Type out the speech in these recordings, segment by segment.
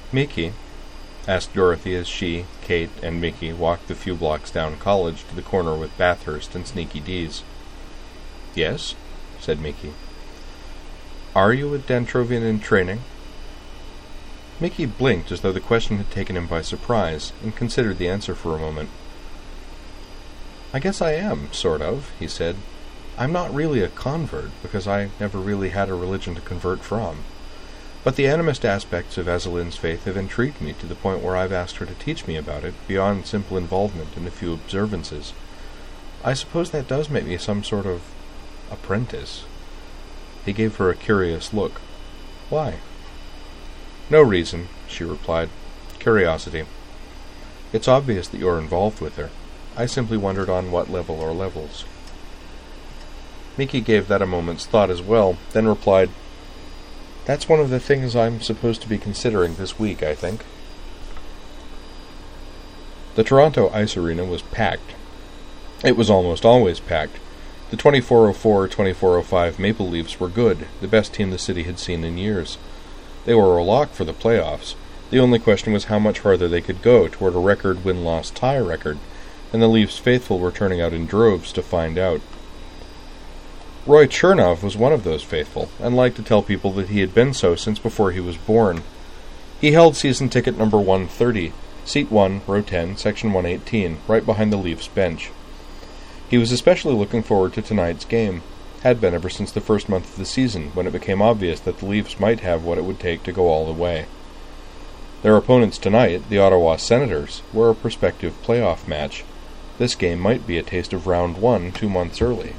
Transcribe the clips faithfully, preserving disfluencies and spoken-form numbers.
"Mickey?" asked Dorothy as she, Kate, and Mickey walked the few blocks down College to the corner with Bathurst and Sneaky Dee's. "Yes," said Mickey. "Are you a Dentrovian in training?" Mickey blinked as though the question had taken him by surprise, and considered the answer for a moment. "I guess I am, sort of," he said. "I'm not really a convert, because I never really had a religion to convert from. But the animist aspects of Azaline's faith have intrigued me to the point where I've asked her to teach me about it, beyond simple involvement in a few observances. I suppose that does make me some sort of apprentice." He gave her a curious look. "Why?" "No reason," she replied. "Curiosity. It's obvious that you're involved with her. I simply wondered on what level or levels." Mickey gave that a moment's thought as well, then replied, "That's one of the things I'm supposed to be considering this week, I think." The Toronto Ice Arena was packed. It was almost always packed. The twenty-four oh four twenty-four oh five Maple Leafs were good, the best team the city had seen in years. They were a lock for the playoffs. The only question was how much farther they could go toward a record win-loss tie record, and the Leafs faithful were turning out in droves to find out. Roy Chernov was one of those faithful, and liked to tell people that he had been so since before he was born. He held season ticket number one thirty, seat one, row ten, section one eighteen, right behind the Leafs bench. He was especially looking forward to tonight's game, had been ever since the first month of the season, when it became obvious that the Leafs might have what it would take to go all the way. Their opponents tonight, the Ottawa Senators, were a prospective playoff match. This game might be a taste of round one two months early.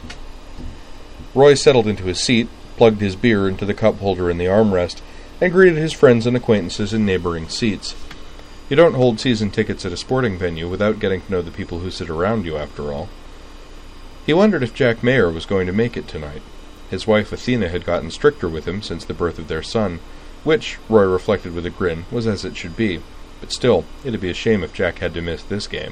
Roy settled into his seat, plugged his beer into the cup holder in the armrest, and greeted his friends and acquaintances in neighboring seats. You don't hold season tickets at a sporting venue without getting to know the people who sit around you, after all. He wondered if Jack Mayer was going to make it tonight. His wife Athena had gotten stricter with him since the birth of their son, which, Roy reflected with a grin, was as it should be, but still, it'd be a shame if Jack had to miss this game.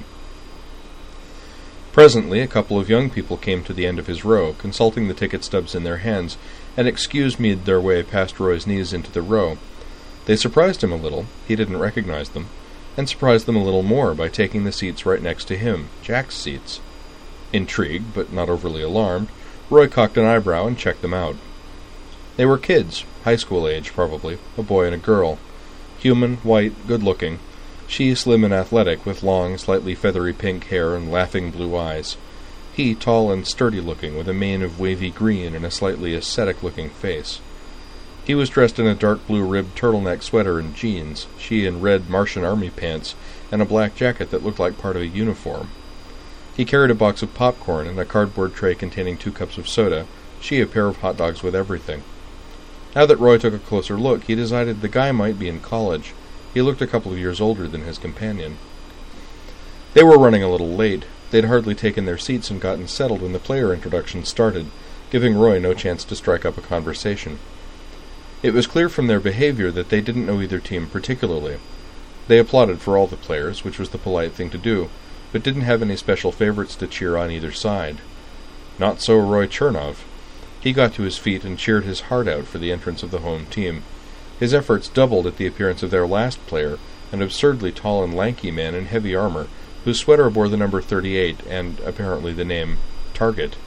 Presently, a couple of young people came to the end of his row, consulting the ticket stubs in their hands, and excuse-me'd their way past Roy's knees into the row. They surprised him a little, he didn't recognize them, and surprised them a little more by taking the seats right next to him, Jack's seats. Intrigued, but not overly alarmed, Roy cocked an eyebrow and checked them out. They were kids, high school age probably, a boy and a girl. Human, white, good-looking. She slim and athletic, with long, slightly feathery pink hair and laughing blue eyes. He tall and sturdy-looking, with a mane of wavy green and a slightly ascetic-looking face. He was dressed in a dark blue ribbed turtleneck sweater and jeans, she in red Martian army pants, and a black jacket that looked like part of a uniform. He carried a box of popcorn and a cardboard tray containing two cups of soda, she a pair of hot dogs with everything. Now that Roy took a closer look, he decided the guy might be in college. He looked a couple of years older than his companion. They were running a little late. They'd hardly taken their seats and gotten settled when the player introductions started, giving Roy no chance to strike up a conversation. It was clear from their behavior that they didn't know either team particularly. They applauded for all the players, which was the polite thing to do, but didn't have any special favorites to cheer on either side. Not so Roy Chernov. He got to his feet and cheered his heart out for the entrance of the home team. His efforts doubled at the appearance of their last player, an absurdly tall and lanky man in heavy armor, whose sweater bore the number thirty-eight and, apparently, the name Target.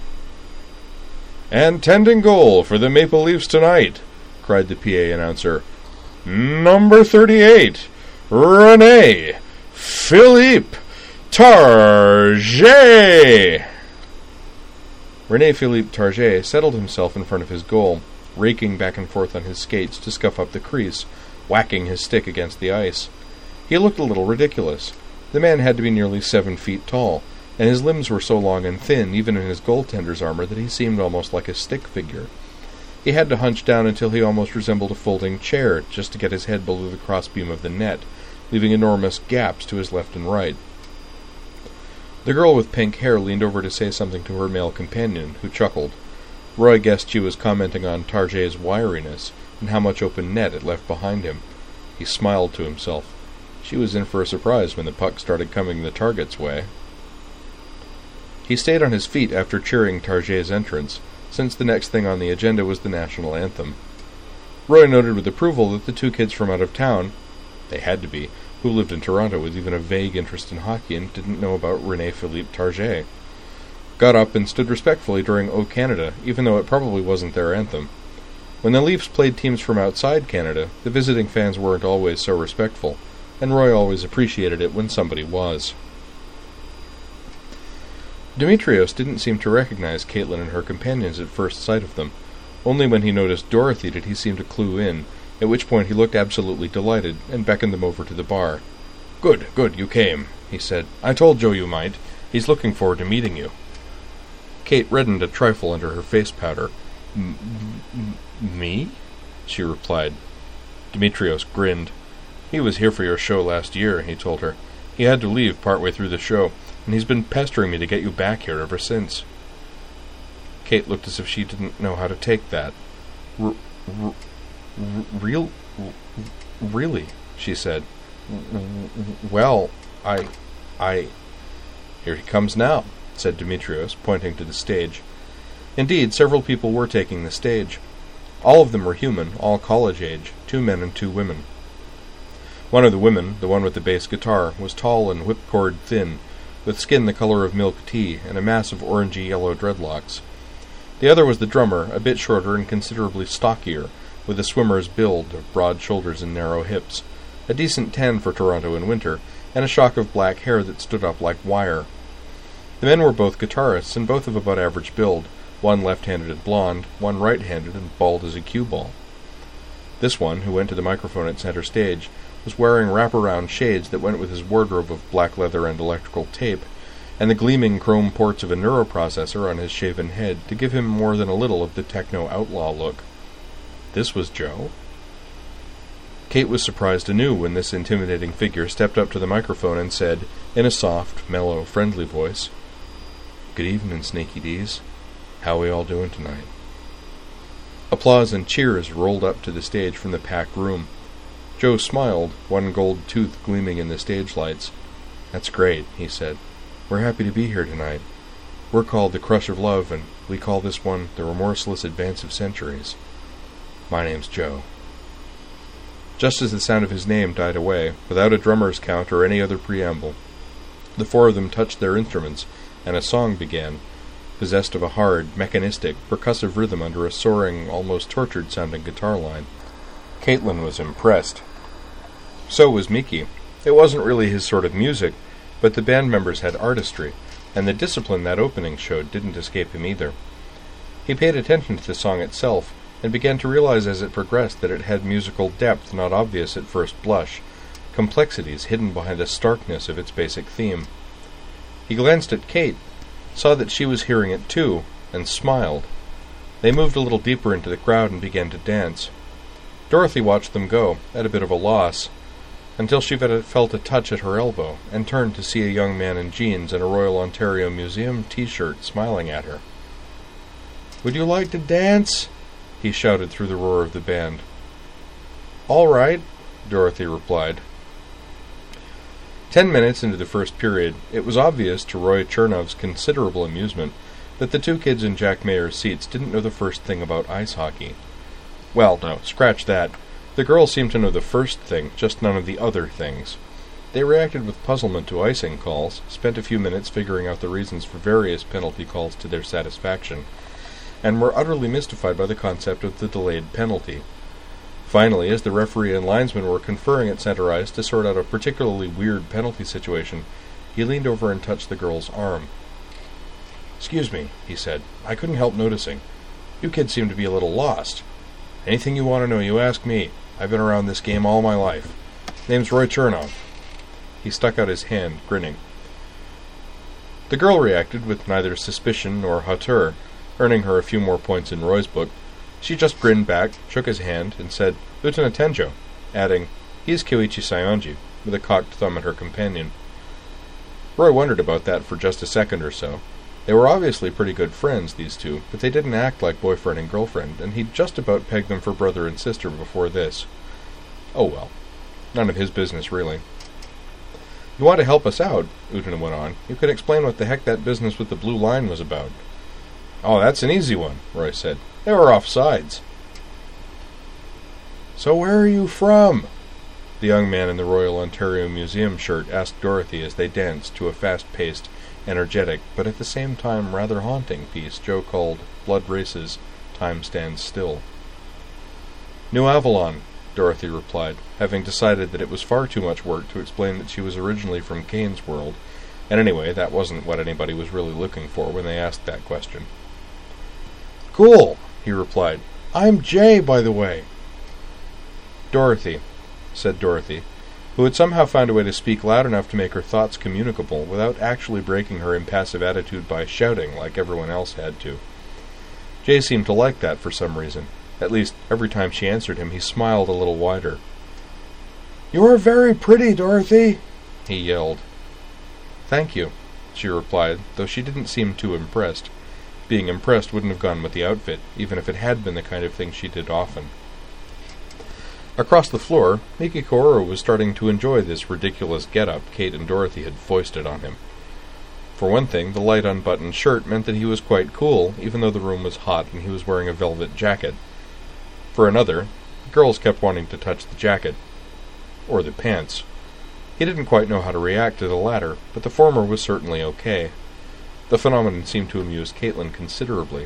"And tending goal for the Maple Leafs tonight," cried the P A announcer. "Number thirty-eight, René Philippe Target." René Philippe Target settled himself in front of his goal, raking back and forth on his skates to scuff up the crease, whacking his stick against the ice. He looked a little ridiculous. The man had to be nearly seven feet tall, and his limbs were so long and thin, even in his goaltender's armor, that he seemed almost like a stick figure. He had to hunch down until he almost resembled a folding chair, just to get his head below the crossbeam of the net, leaving enormous gaps to his left and right. The girl with pink hair leaned over to say something to her male companion, who chuckled. Roy guessed she was commenting on Target's wiriness, and how much open net it left behind him. He smiled to himself. She was in for a surprise when the puck started coming the Target's way. He stayed on his feet after cheering Target's entrance, since the next thing on the agenda was the national anthem. Roy noted with approval that the two kids from out of town They had to be. Who lived in Toronto with even a vague interest in hockey and didn't know about René-Philippe Target? Got up and stood respectfully during O Canada, even though it probably wasn't their anthem. When the Leafs played teams from outside Canada, the visiting fans weren't always so respectful, and Roy always appreciated it when somebody was. Demetrios didn't seem to recognize Caitlin and her companions at first sight of them. Only when he noticed Dorothy did he seem to clue in, at which point he looked absolutely delighted and beckoned them over to the bar. "Good, good, you came," he said. "I told Joe you might. He's looking forward to meeting you." Kate reddened a trifle under her face powder. "Me?" she replied. Demetrios grinned. "He was here for your show last year," he told her. "He had to leave partway through the show, and he's been pestering me to get you back here ever since." Kate looked as if she didn't know how to take that. R- r- r- real, r- really, she said. "Well, I, I... Here he comes now," said Demetrios, pointing to the stage. Indeed, several people were taking the stage. All of them were human, all college age, two men and two women. One of the women, the one with the bass guitar, was tall and whipcord thin, with skin the color of milk tea and a mass of orangey-yellow dreadlocks. The other was the drummer, a bit shorter and considerably stockier, with a swimmer's build of broad shoulders and narrow hips, a decent tan for Toronto in winter, and a shock of black hair that stood up like wire. The men were both guitarists, and both of about average build, one left-handed and blonde, one right-handed and bald as a cue ball. This one, who went to the microphone at center stage, was wearing wrap-around shades that went with his wardrobe of black leather and electrical tape, and the gleaming chrome ports of a neuroprocessor on his shaven head to give him more than a little of the techno-outlaw look. This was Joe? Kate was surprised anew when this intimidating figure stepped up to the microphone and said, in a soft, mellow, friendly voice, "Good evening, Snaky D's. How we all doing tonight?" Applause and cheers rolled up to the stage from the packed room. Joe smiled, one gold tooth gleaming in the stage lights. "That's great," he said. "We're happy to be here tonight. We're called the Crush of Love, and we call this one the Remorseless Advance of Centuries. My name's Joe." Just as the sound of his name died away, without a drummer's count or any other preamble, the four of them touched their instruments, and a song began, possessed of a hard, mechanistic, percussive rhythm under a soaring, almost tortured-sounding guitar line. Caitlin was impressed. So was Miki. It wasn't really his sort of music, but the band members had artistry, and the discipline that opening showed didn't escape him either. He paid attention to the song itself, and began to realize as it progressed that it had musical depth not obvious at first blush, complexities hidden behind the starkness of its basic theme. He glanced at Kate, saw that she was hearing it too, and smiled. They moved a little deeper into the crowd and began to dance. Dorothy watched them go, at a bit of a loss, until she felt a touch at her elbow, and turned to see a young man in jeans and a Royal Ontario Museum t-shirt smiling at her. "Would you like to dance?" he shouted through the roar of the band. "All right," Dorothy replied. Ten minutes into the first period, it was obvious to Roy Chernov's considerable amusement that the two kids in Jack Mayer's seats didn't know the first thing about ice hockey. Well, no, scratch that. The girls seemed to know the first thing, just none of the other things. They reacted with puzzlement to icing calls, spent a few minutes figuring out the reasons for various penalty calls to their satisfaction, and were utterly mystified by the concept of the delayed penalty. Finally, as the referee and linesman were conferring at center ice to sort out a particularly weird penalty situation, he leaned over and touched the girl's arm. "Excuse me," he said. "I couldn't help noticing. You kids seem to be a little lost. Anything you want to know, you ask me. I've been around this game all my life. Name's Roy Chernov." He stuck out his hand, grinning. The girl reacted with neither suspicion nor hauteur, earning her a few more points in Roy's book. She just grinned back, shook his hand, and said, "Lieutenant Tenjo," adding, "He's Kyoichi Saionji," with a cocked thumb at her companion. Roy wondered about that for just a second or so. They were obviously pretty good friends, these two, but they didn't act like boyfriend and girlfriend, and he'd just about pegged them for brother and sister before this. Oh well. None of his business, really. "You want to help us out," Utena went on. "You could explain what the heck that business with the blue line was about." "Oh, that's an easy one," Roy said. "They were offsides." "So where are you from?" the young man in the Royal Ontario Museum shirt asked Dorothy as they danced to a fast-paced, energetic, but at the same time rather haunting piece Joe called Blood Races, Time Stands Still. New Avalon, Dorothy replied, having decided that it was far too much work to explain that she was originally from Kane's World, and anyway, that wasn't what anybody was really looking for when they asked that question. Cool, he replied. I'm Jay, by the way. Dorothy, said Dorothy, who had somehow found a way to speak loud enough to make her thoughts communicable without actually breaking her impassive attitude by shouting like everyone else had to. Jay seemed to like that for some reason. At least, every time she answered him, he smiled a little wider. "You're very pretty, Dorothy," he yelled. "Thank you," she replied, though she didn't seem too impressed. Being impressed wouldn't have gone with the outfit, even if it had been the kind of thing she did often. Across the floor, Mikikoro was starting to enjoy this ridiculous get-up Kate and Dorothy had foisted on him. For one thing, the light unbuttoned shirt meant that he was quite cool, even though the room was hot and he was wearing a velvet jacket. For another, the girls kept wanting to touch the jacket. Or the pants. He didn't quite know how to react to the latter, but the former was certainly okay. The phenomenon seemed to amuse Caitlin considerably.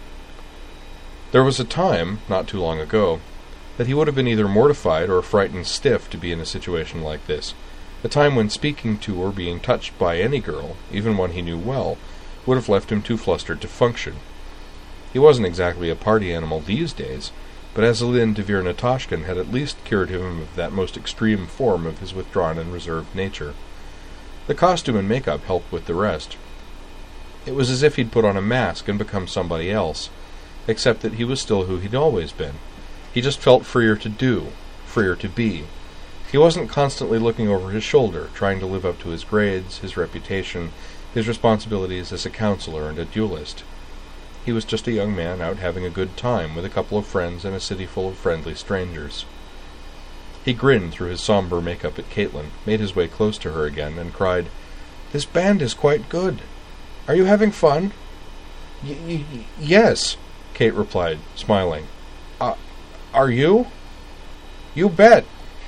There was a time, not too long ago, that he would have been either mortified or frightened stiff to be in a situation like this, a time when speaking to or being touched by any girl, even one he knew well, would have left him too flustered to function. He wasn't exactly a party animal these days, but Azalin Devere Natashkin had at least cured him of that most extreme form of his withdrawn and reserved nature. The costume and makeup helped with the rest. It was as if he'd put on a mask and become somebody else, except that he was still who he'd always been. He just felt freer to do, freer to be. He wasn't constantly looking over his shoulder, trying to live up to his grades, his reputation, his responsibilities as a counselor and a duelist. He was just a young man out having a good time with a couple of friends in a city full of friendly strangers. He grinned through his somber makeup at Caitlin, made his way close to her again, and cried, "This band is quite good. Are you having fun?" Y y yes, Kate replied, smiling. Uh, are you? You bet.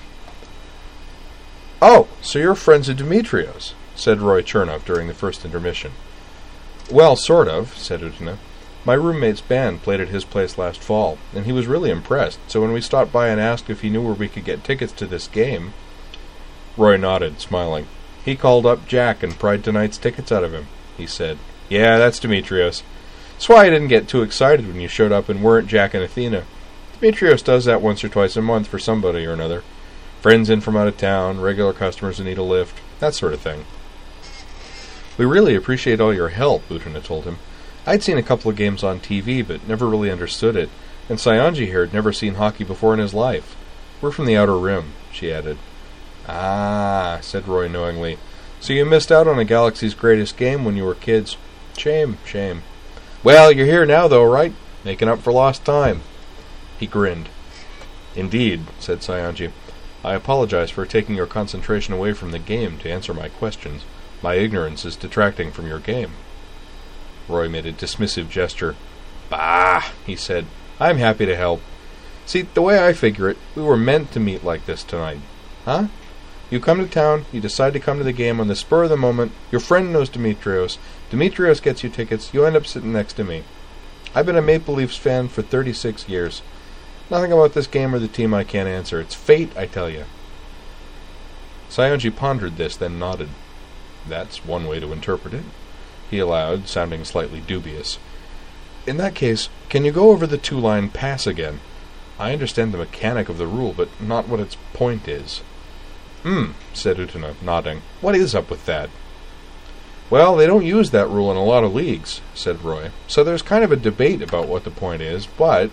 Oh, so you're friends of Demetrios, said Roy Chernov during the first intermission. Well, sort of, said Utana. My roommate's band played at his place last fall, and he was really impressed, so when we stopped by and asked if he knew where we could get tickets to this game... Roy nodded, smiling. He called up Jack and pried tonight's tickets out of him, he said. Yeah, that's Demetrios. That's why I didn't get too excited when you showed up and weren't Jack and Athena. Demetrios does that once or twice a month for somebody or another. Friends in from out of town, regular customers who need a lift, that sort of thing. We really appreciate all your help, Utana told him. I'd seen a couple of games on T V, but never really understood it, and Saionji here had never seen hockey before in his life. We're from the Outer Rim, she added. Ah, said Roy knowingly. So you missed out on a Galaxy's greatest game when you were kids. Shame, shame. Well, you're here now, though, right? Making up for lost time. He grinned. Indeed, said Saionji. I apologize for taking your concentration away from the game to answer my questions. My ignorance is detracting from your game. Roy made a dismissive gesture. Bah, he said. I'm happy to help. See, the way I figure it, we were meant to meet like this tonight. Huh? You come to town, you decide to come to the game on the spur of the moment, your friend knows Demetrios, Demetrios gets you tickets, you end up sitting next to me. I've been a Maple Leafs fan for thirty-six years. Nothing about this game or the team I can't answer. It's fate, I tell you. Saionji pondered this, then nodded. That's one way to interpret it, he allowed, sounding slightly dubious. In that case, can you go over the two-line pass again? I understand the mechanic of the rule, but not what its point is. Hmm, said Utana, nodding. What is up with that? Well, they don't use that rule in a lot of leagues, said Roy, so there's kind of a debate about what the point is, but...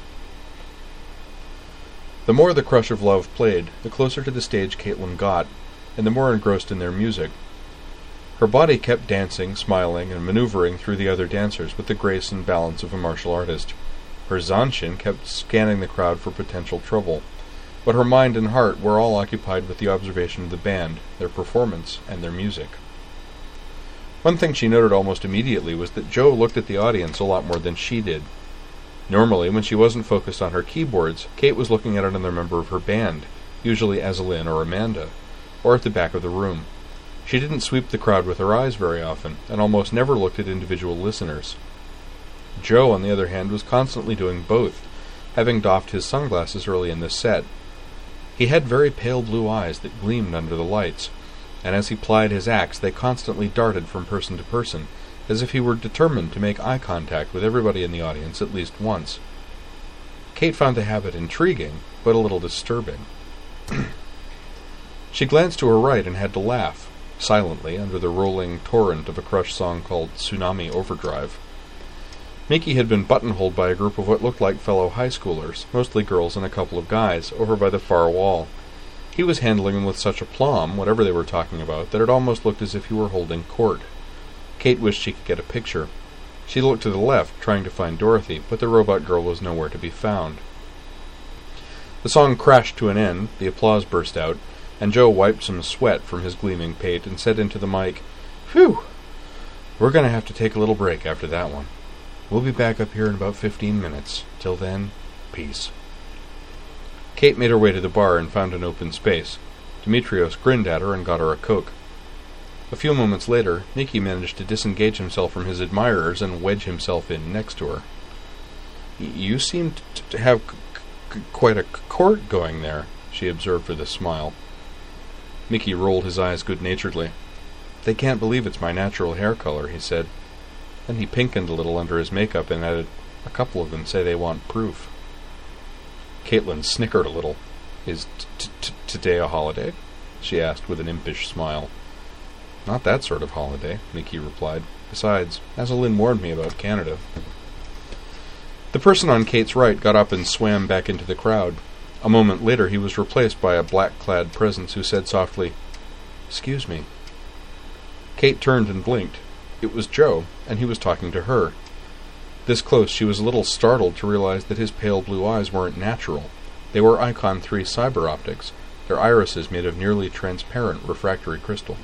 The more the Crush of Love played, the closer to the stage Caitlin got, and the more engrossed in their music. Her body kept dancing, smiling, and maneuvering through the other dancers with the grace and balance of a martial artist. Her zanshin kept scanning the crowd for potential trouble, but her mind and heart were all occupied with the observation of the band, their performance, and their music. One thing she noted almost immediately was that Joe looked at the audience a lot more than she did. Normally, when she wasn't focused on her keyboards, Kate was looking at another member of her band, usually Ezelyn or Amanda, or at the back of the room. She didn't sweep the crowd with her eyes very often, and almost never looked at individual listeners. Joe, on the other hand, was constantly doing both, having doffed his sunglasses early in this set. He had very pale blue eyes that gleamed under the lights, and as he plied his axe they constantly darted from person to person, as if he were determined to make eye contact with everybody in the audience at least once. Kate found the habit intriguing, but a little disturbing. She glanced to her right and had to laugh, silently, under the rolling torrent of a Crush song called Tsunami Overdrive. Mickey had been buttonholed by a group of what looked like fellow high schoolers, mostly girls and a couple of guys, over by the far wall. He was handling them with such aplomb, whatever they were talking about, that it almost looked as if he were holding court. Kate wished she could get a picture. She looked to the left, trying to find Dorothy, but the robot girl was nowhere to be found. The song crashed to an end, the applause burst out, and Joe wiped some sweat from his gleaming pate and said into the mic, "Phew! We're going to have to take a little break after that one. We'll be back up here in about fifteen minutes. Till then, peace." Kate made her way to the bar and found an open space. Demetrios grinned at her and got her a Coke. A few moments later, Mickey managed to disengage himself from his admirers and wedge himself in next to her. "You seem t- to have c- c- quite a court going there," she observed with a smile. Mickey rolled his eyes good-naturedly. "They can't believe it's my natural hair color," he said. Then he pinkened a little under his makeup and added, "A couple of them say they want proof." Caitlin snickered a little. "Is t- t- today a holiday?" she asked with an impish smile. "Not that sort of holiday," Mickey replied. "Besides, Ezelyn warned me about Canada." The person on Kate's right got up and swam back into the crowd. A moment later he was replaced by a black-clad presence who said softly, "Excuse me." Kate turned and blinked. It was Joe, and he was talking to her. This close, she was a little startled to realize that his pale blue eyes weren't natural. They were Icon three cyber optics, their irises made of nearly transparent refractory crystal.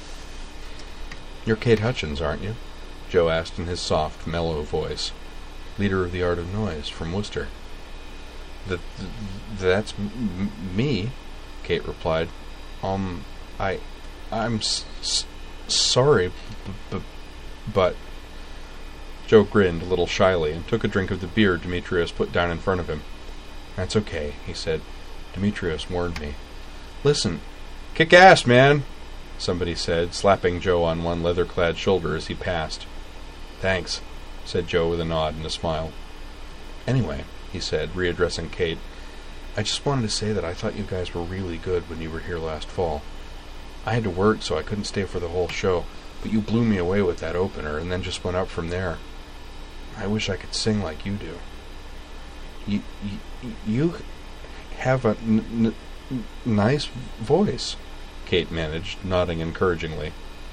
"You're Kate Hutchins, aren't you?" Joe asked in his soft, mellow voice. "Leader of the Art of Noise, from Worcester." Th- th- that's m- me," Kate replied. Um, I... I'm s- s- sorry, b- b- but... Joe grinned a little shyly and took a drink of the beer Demetrios put down in front of him. "That's okay," he said. "Demetrios warned me." "Listen, kick ass, man," somebody said, slapping Joe on one leather-clad shoulder as he passed. "Thanks," said Joe with a nod and a smile. "Anyway," he said, readdressing Kate, "I just wanted to say that I thought you guys were really good when you were here last fall. I had to work, so I couldn't stay for the whole show, but you blew me away with that opener, and then just went up from there. I wish I could sing like you do." You, you, you have a n- n- nice voice," Kate managed, nodding encouragingly.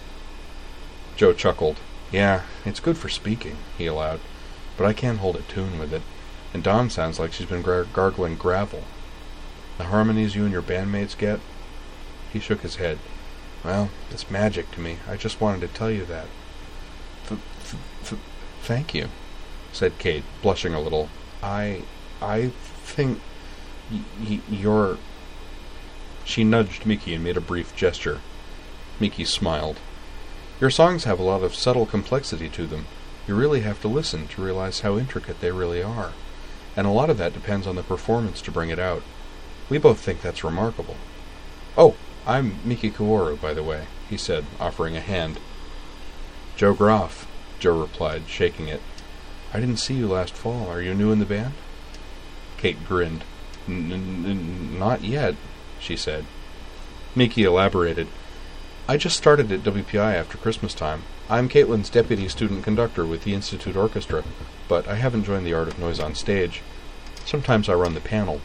Joe chuckled. "Yeah, it's good for speaking," he allowed, "but I can't hold a tune with it, and Dawn sounds like she's been gar- gargling gravel. The harmonies you and your bandmates get?" He shook his head. "Well, it's magic to me. I just wanted to tell you that." F- f- f- "Thank you," said Kate, blushing a little. I... I think... Y- y- you're... She nudged Mickey and made a brief gesture. Mickey smiled. "Your songs have a lot of subtle complexity to them. You really have to listen to realize how intricate they really are. And a lot of that depends on the performance to bring it out. We both think that's remarkable. Oh, I'm Miki Kaworu, by the way," he said, offering a hand. "Joe Groff," Joe replied, shaking it. "I didn't see you last fall. Are you new in the band?" Kate grinned. N- n- "Not yet," she said. Mickey elaborated. "I just started at W P I after Christmas time. I'm Caitlin's deputy student conductor with the Institute Orchestra, but I haven't joined the Art of Noise on stage. Sometimes I run the panel."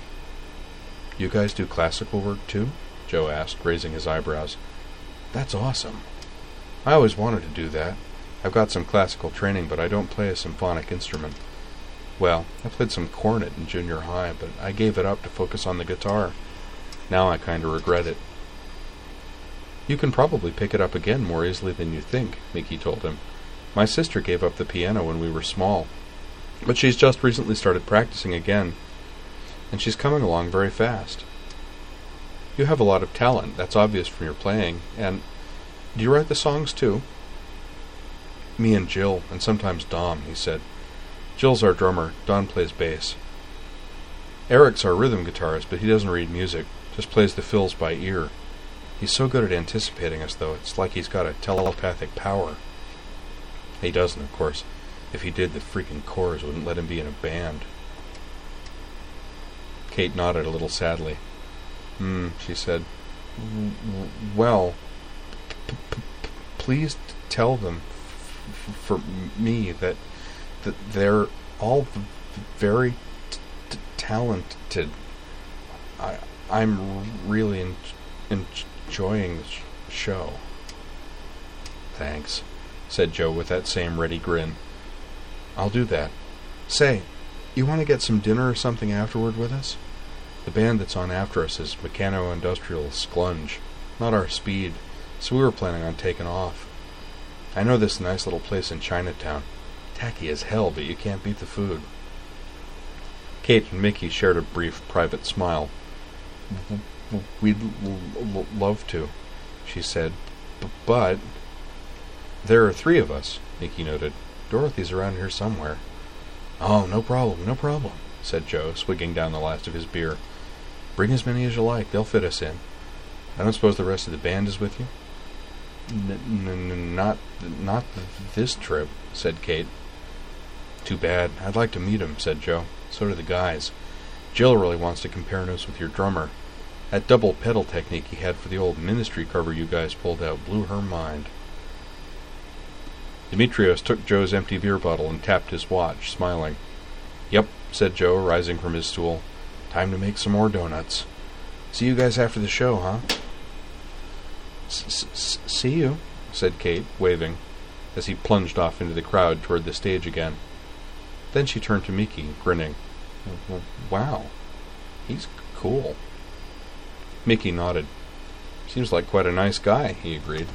"You guys do classical work, too?" Joe asked, raising his eyebrows. "That's awesome. I always wanted to do that. I've got some classical training, but I don't play a symphonic instrument. Well, I played some cornet in junior high, but I gave it up to focus on the guitar. Now I kind of regret it." "You can probably pick it up again more easily than you think," Mickey told him. "My sister gave up the piano when we were small, but she's just recently started practicing again, and she's coming along very fast." You have a lot of talent, that's obvious from your playing, and... Do you write the songs, too? Me and Jill, and sometimes Dom, he said. Jill's our drummer, Don plays bass. Eric's our rhythm guitarist, but he doesn't read music, just plays the fills by ear. He's so good at anticipating us, though, it's like he's got a telepathic power. He doesn't, of course. If he did, the freaking Corrs wouldn't let him be in a band. Kate nodded a little sadly. Hmm, she said. Well, p- p- p- please tell them f- for me that, that they're all v- very t- t- talented. I, I'm really en- enjoying the sh- show. Thanks, said Joe with that same ready grin. I'll do that. Say, you want to get some dinner or something afterward with us? The band that's on after us is Mechano-Industrial Sklunge, not our speed, so we were planning on taking off. I know this nice little place in Chinatown. Tacky as hell, but you can't beat the food. Kate and Mickey shared a brief, private smile. We'd l- l- love to, she said, B- but... There are three of us, Mickey noted. Dorothy's around here somewhere. Oh, no problem, no problem, said Joe, swigging down the last of his beer. Bring as many as you like, they'll fit us in. I don't suppose the rest of the band is with you? N- n- not, not th- this trip, said Kate. Too bad. I'd like to meet him, said Joe. So do the guys. Jill really wants to compare notes with your drummer. That double pedal technique he had for the old Ministry cover you guys pulled out blew her mind. Demetrios took Joe's empty beer bottle and tapped his watch, smiling. Yep, said Joe, rising from his stool. Time to make some more donuts. See you guys after the show, huh? See you, said Kate, waving, as he plunged off into the crowd toward the stage again. Then she turned to Mickey, grinning. Wow, he's cool. Mickey nodded. Seems like quite a nice guy, he agreed.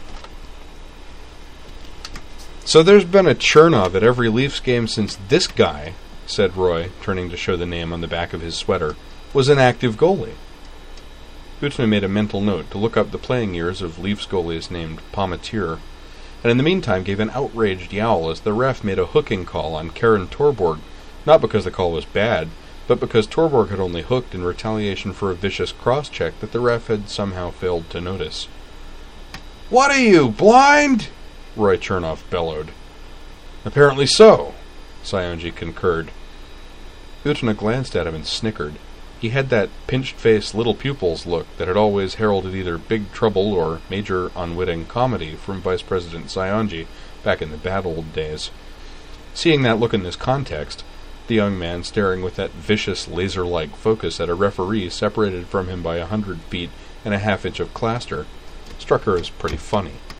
So there's been a Chernov at every Leafs game since this guy, said Roy, turning to show the name on the back of his sweater, was an active goalie. Utna made a mental note to look up the playing years of Leafs goalies named Palmatier, and in the meantime gave an outraged yowl as the ref made a hooking call on Karen Torborg, not because the call was bad, but because Torborg had only hooked in retaliation for a vicious cross-check that the ref had somehow failed to notice. "What are you, blind?" Roy Chernov bellowed. "Apparently so," Sionji concurred. Utna glanced at him and snickered. He had that pinched-faced little pupils look that had always heralded either big trouble or major unwitting comedy from Vice President Sionji back in the bad old days. Seeing that look in this context, the young man staring with that vicious laser-like focus at a referee separated from him by a hundred feet and a half inch of plaster, struck her as pretty funny.